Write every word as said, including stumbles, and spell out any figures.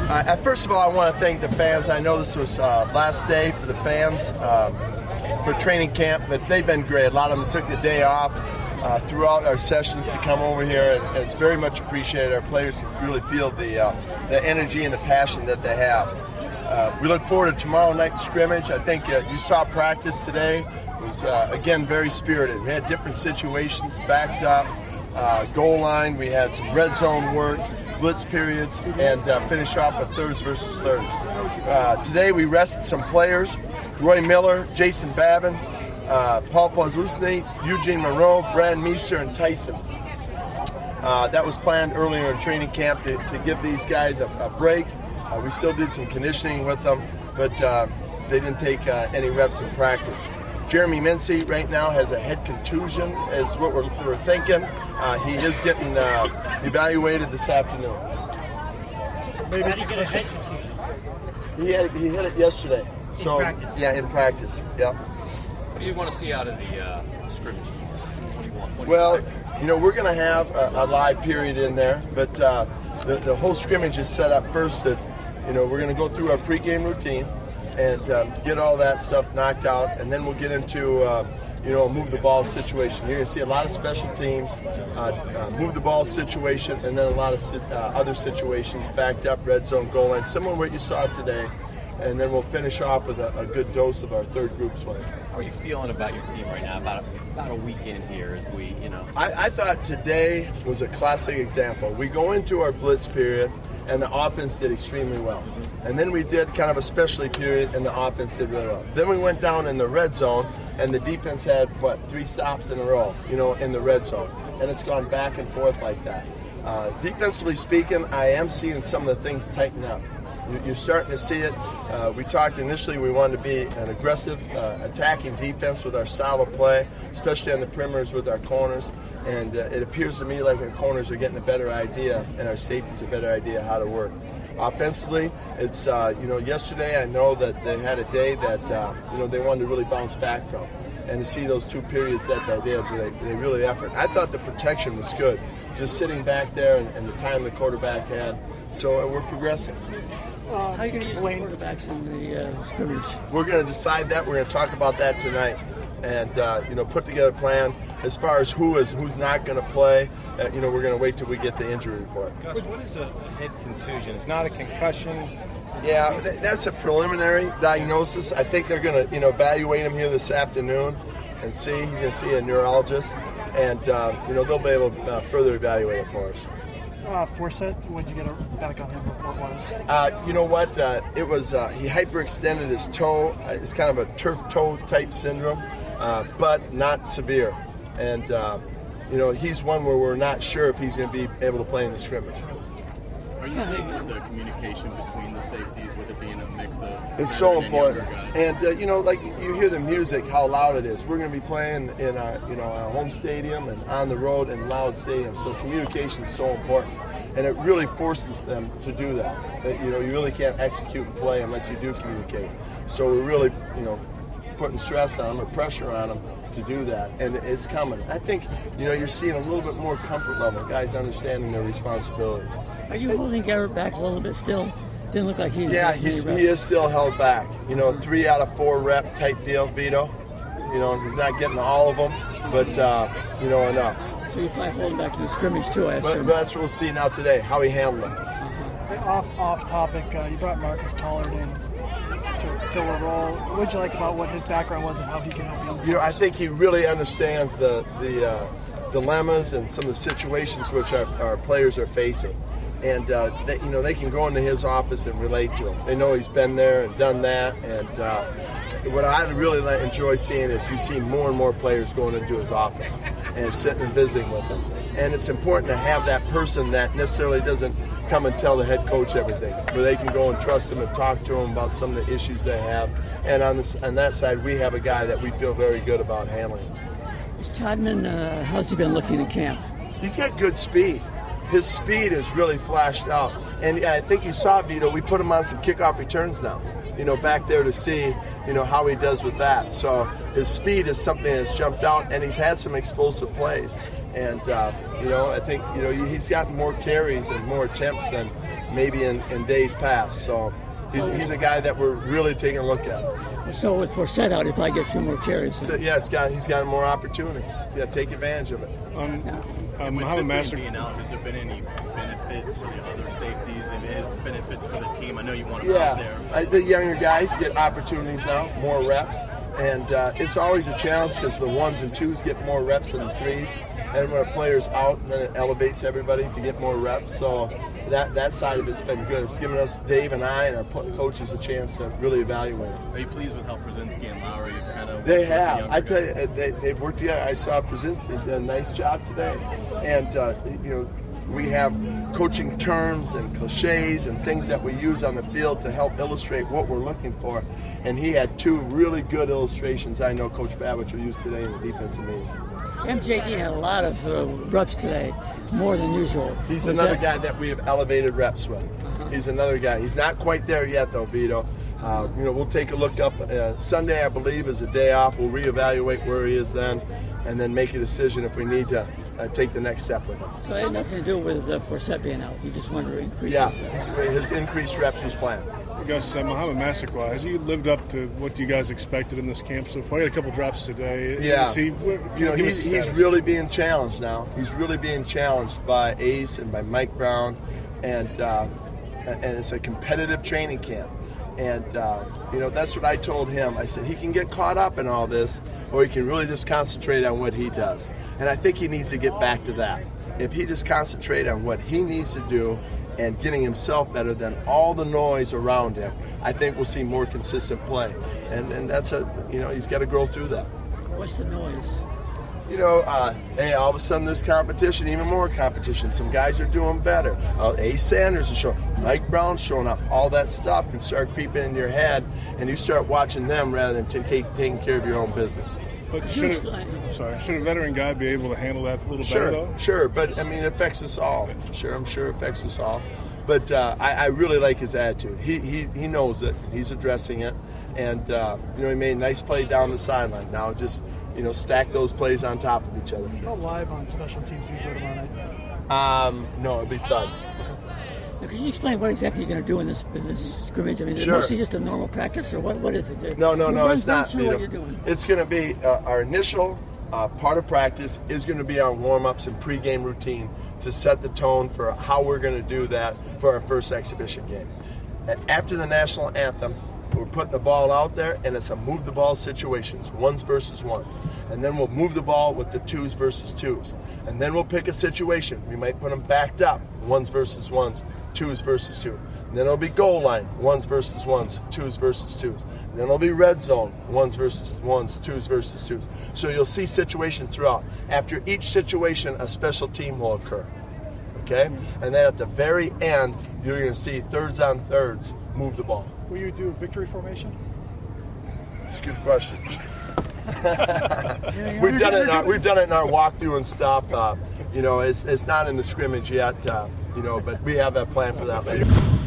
Uh, first of all, I want to thank the fans. I know this was uh, last day for the fans um, for training camp, but they've been great. A lot of them took the day off uh, throughout our sessions to come over here, and, and it's very much appreciated. Our players really feel the uh, the energy and the passion that they have. Uh, we look forward to tomorrow night's scrimmage. I think uh, you saw practice today. It was, uh, again, very spirited. We had different situations, backed up, uh, goal line. We had some red zone work, blitz periods, and uh, finish off with thirds versus thirds. Uh, today we rested some players, Roy Miller, Jason Babin, uh, Paul Plazlusny, Eugene Monroe, Brad Meester, and Tyson. Uh, that was planned earlier in training camp to, to give these guys a, a break. Uh, we still did some conditioning with them, but uh, they didn't take uh, any reps in practice. Jeremy Mincy right now has a head contusion, is what we're, we're thinking. Uh, he is getting uh, evaluated this afternoon. Maybe. How did he get a head contusion? He had he hit it yesterday. So in practice. Yeah, in practice. Yep. What do you want to see out of the uh, scrimmage? What do you want? What do you well, expect? you know, we're going to have a, a live period in there, but uh, the the whole scrimmage is set up first that, you know, we're going to go through our pregame routine and um, get all that stuff knocked out, and then we'll get into uh, you know a move the ball situation. You're going to see a lot of special teams, uh, uh, move the ball situation, and then a lot of uh, other situations, backed up, red zone, goal line, similar to what you saw today. And then we'll finish off with a, a good dose of our third group swing. How are you feeling about your team right now? About a, about a week in here, as we, you know. I, I thought today was a classic example. We go into our blitz period, and the offense did extremely well. And then we did kind of a specialty period, and the offense did really well. Then we went down in the red zone, and the defense had, what, three stops in a row, you know, in the red zone. And it's gone back and forth like that. Uh, defensively speaking, I am seeing some of the things tighten up. You're starting to see it. Uh, we talked initially we wanted to be an aggressive, uh, attacking defense with our style of play, especially on the perimeters with our corners. And uh, it appears to me like our corners are getting a better idea and our safeties a better idea how to work. Offensively, it's, uh, you know, yesterday I know that they had a day that, uh, you know, they wanted to really bounce back from. And to see those two periods that they did, they, they really effort. I thought the protection was good, just sitting back there and, and the time the quarterback had. So uh, we're progressing. Uh, How are you going to use the quarterbacks in the uh, scrimmage? We're going to decide that. We're going to talk about that tonight, and uh, you know, put together a plan as far as who is who's not going to play. Uh, you know, we're going to wait till we get the injury report. Gus, what is a head contusion? It's not a concussion. Yeah, th- that's a preliminary diagnosis. I think they're going to, you know, evaluate him here this afternoon and see. He's going to see a neurologist, and uh, you know, they'll be able to uh, further evaluate it for us. Uh, Forsett, when did you get a back on him report was? Uh, you know what? Uh, it was uh, he hyperextended his toe. Uh, it's kind of a turf toe type syndrome, uh, but not severe. And uh, you know, he's one where we're not sure if he's going to be able to play in the scrimmage. Are you pleased with the communication between the safeties, with it being a mix of? It's so and important. guys? And uh, you know, like you hear the music, how loud it is. We're going to be playing in our, you know, our home stadium and on the road in loud stadiums. So communication is so important, and it really forces them to do that. That, you know, you really can't execute and play unless you do communicate. So we're really, you know, putting stress on them or pressure on them to do that, and it's coming. I think, you know, you're seeing a little bit more comfort level, guys understanding their responsibilities. Are you holding Garrett back a little bit still? Didn't look like he was. Yeah, he's, he is still held back. You know, three out of four rep type deal, Vito. You know, he's not getting all of them, but, uh, you know, enough. So you're probably holding back to the scrimmage too, I But, assume. but that's what we'll see now today, how he handled it. Off off topic, uh, you brought Marcus Pollard in to fill a role. What would you like about what his background was and how he can help young players? You know, I think he really understands the the uh, dilemmas and some of the situations which our, our players are facing. And, uh, they, you know, they can go into his office and relate to him. They know he's been there and done that. And uh, what I really enjoy seeing is you see more and more players going into his office and sitting and visiting with him. And it's important to have that person that necessarily doesn't come and tell the head coach everything, where they can go and trust him and talk to him about some of the issues they have. And on, this, on that side, we have a guy that we feel very good about handling. Is Todman, uh, how's he been looking in camp? He's got good speed. His speed is really flashed out. And I think you saw, Vito, we put him on some kickoff returns now, you know, back there to see, you know, how he does with that. So his speed is something that's jumped out, and he's had some explosive plays. And, uh, you know, I think, you know, he's gotten more carries and more attempts than maybe in, in days past. So he's, he's a guy that we're really taking a look at. So with Forsett out, he probably gets a few more carries. So, yeah, he's got, he's got more opportunity. He's got to take advantage of it. Um, Yeah. um, With Muhammad Cyprian Master, being out, has there been any benefit for the other safeties and his benefits for the team? I know you want him out there. Yeah, I, the younger guys get opportunities now, more reps, and uh, it's always a challenge because the ones and twos get more reps than the threes, and when a player's out, then it elevates everybody to get more reps. So that that side of it's been good. It's given us, Dave and I and our po- coaches, a chance to really evaluate it. Are you pleased with how Brzezinski and Lowry have kind of? They worked with the have. younger I tell guys? you, they, they've worked together. I saw Brzezinski did a nice job today, and uh, you know. We have coaching terms and cliches and things that we use on the field to help illustrate what we're looking for. And he had two really good illustrations I know Coach Babich will use today in the defensive meeting. M J D had a lot of uh, reps today, more than usual. He's Was another that- guy that we have elevated reps with. He's another guy. He's not quite there yet, though, Vito. Uh, you know, we'll take a look up. Uh, Sunday, I believe, is a day off. We'll reevaluate where he is then, and then make a decision if we need to uh, take the next step with him. So it had nothing to do with uh, Forsett being out. You just wanted to increase Yeah, his reps. his, his increased reps was planned. I guess uh, Muhammad Massaquoi, has he lived up to what you guys expected in this camp so far? He had a couple drops today. Yeah, Is he, what, you know, give us he's, the he's status. really being challenged now. He's really being challenged by Ace and by Mike Brown, and uh, and it's a competitive training camp. And, uh, you know, that's what I told him. I said he can get caught up in all this, or he can really just concentrate on what he does. And I think he needs to get back to that. If he just concentrate on what he needs to do and getting himself better than all the noise around him, I think we'll see more consistent play. And and that's a, you know, he's got to grow through that. What's the noise? You know, uh, hey, all of a sudden there's competition, even more competition. Some guys are doing better. Uh, Ace Sanders is showing, Mike Brown's showing up. All that stuff can start creeping in your head, and you start watching them rather than t- take, taking care of your own business. But Could you should explain- a, sorry, should a veteran guy be able to handle that a little Sure, better, though? sure, but I mean, it affects us all. Sure, I'm sure it affects us all. But uh, I, I really like his attitude. He, he he knows it. He's addressing it, and uh, you know, he made a nice play down the sideline. Now just, you know, stack those plays on top of each other. How live on special teams do you go tomorrow night? Um, no, it'd be fun. Now, could you explain what exactly you're going to do in this, in this scrimmage? I mean, is Sure. it mostly just a normal practice, or what? What is it? No, no, no, Run- it's run not. through you what know. you're doing. It's going to be uh, our initial uh, part of practice is going to be our warm-ups and pregame routine to set the tone for how we're going to do that for our first exhibition game. A- After the national anthem, we're putting the ball out there, and it's a move the ball situations, ones versus ones. And then we'll move the ball with the twos versus twos. And then we'll pick a situation. We might put them backed up, ones versus ones, twos versus two. And then it'll be goal line, ones versus ones, twos versus twos. And then it'll be red zone, ones versus ones, twos versus twos. So you'll see situations throughout. After each situation, a special team will occur. Okay? And then at the very end, you're going to see thirds on thirds move the ball. Will you do victory formation? That's a good question. we've done it. In our, we've done it in our walkthrough and stuff. Uh, you know, it's it's not in the scrimmage yet. Uh, you know, but we have that plan for that later.